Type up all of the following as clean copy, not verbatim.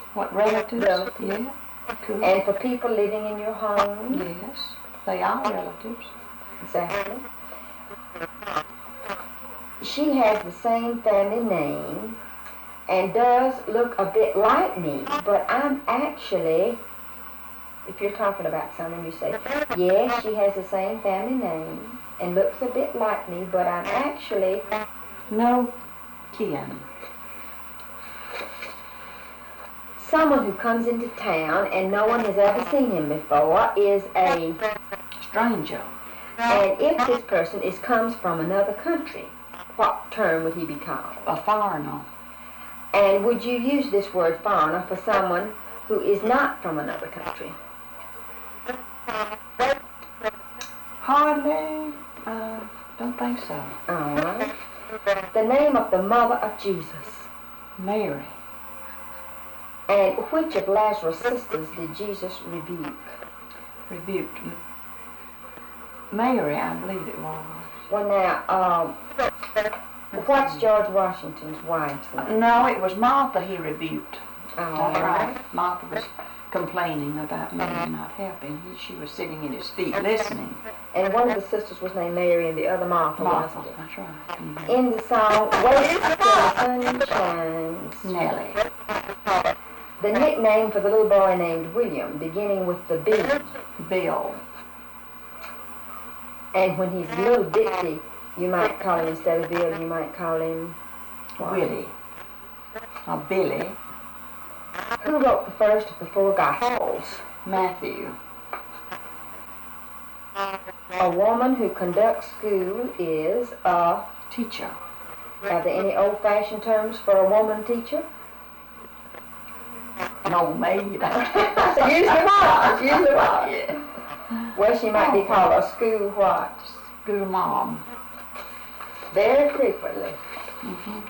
What, relatives? Relatives. Yeah. Cool. And for people living in your home? Yes. They are relatives. Exactly. She has the same family name and does look a bit like me, but I'm actually, if you're talking about someone, you say, yes, she has the same family name and looks a bit like me, but I'm actually no kin. Someone who comes into town and no one has ever seen him before is a stranger. And if this person comes from another country, what term would he be called? A foreigner. And would you use this word foreigner for someone who is not from another country? Hardly. Don't think so. All right. The name of the mother of Jesus? Mary. And which of Lazarus' sisters did Jesus rebuke? Rebuked. Mary, I believe it was. Well, now, what's George Washington's wife's name? No, it was Martha he rebuked. All right. Martha was complaining about Mary not helping. She was sitting at his feet listening. And one of the sisters was named Mary and the other Martha. Martha, that's right. Mm-hmm. In the song, Wait Till the Sun Shines, Nellie. The nickname for the little boy named William, beginning with the B. Bill. And when he's little bitty, you might call him, instead of Bill, you might call him what? Willie. Or Billy. Who wrote the first of the four Gospels? Matthew. A woman who conducts school is a teacher. Are there any old-fashioned terms for a woman teacher? An old maid. Usually was. Yeah. Well, she might be called a school what? School mom. Very frequently. Mm-hmm.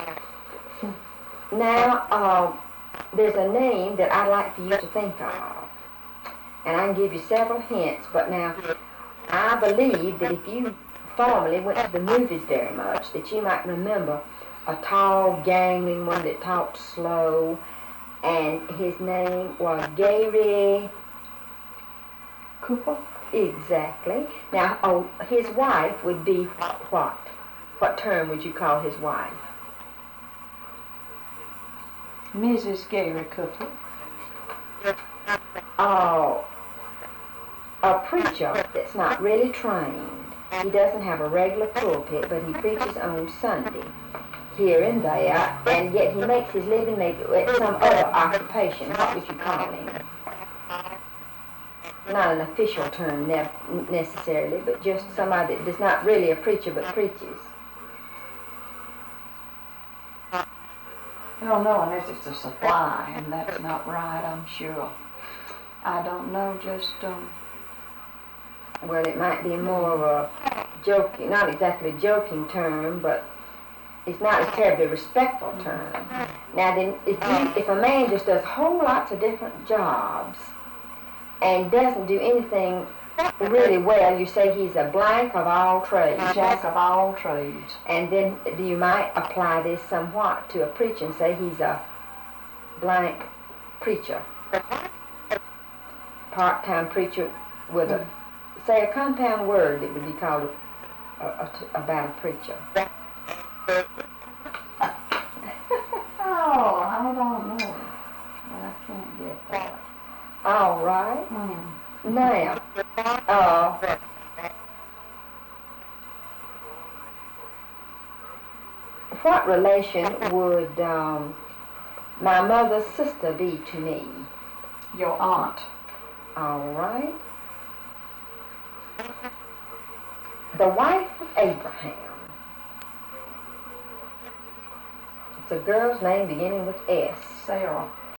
Now, there's a name that I'd like for you to think of. And I can give you several hints, but now, I believe that if you formerly went to the movies very much, that you might remember a tall, gangling one that talked slow, and his name was Gary Cooper? Exactly. Now, his wife would be what? What term would you call his wife? Mrs. Gary Cooper. Oh, a preacher that's not really trained. He doesn't have a regular pulpit, but he preaches on Sunday, here and there, and yet he makes his living maybe at some other occupation. What would you call him? Not an official term necessarily, but just somebody that's not really a preacher but preaches. I don't know unless it's a supply, and that's not right, I'm sure. I don't know, just, Well, it might be more of a joking, not exactly a joking term, but it's not a terribly respectful term. Now then, if a man just does whole lots of different jobs and doesn't do anything really well, you say he's a blank of all trades. Jack of all trades. And then you might apply this somewhat to a preacher and say he's a blank preacher. Part-time preacher with a, say, a compound word that would be called about a preacher. Oh, I don't know. I can't get that. All right. Now, what relation would my mother's sister be to me? Your aunt. All right. The wife of Abraham. It's a girl's name beginning with S. Sarah.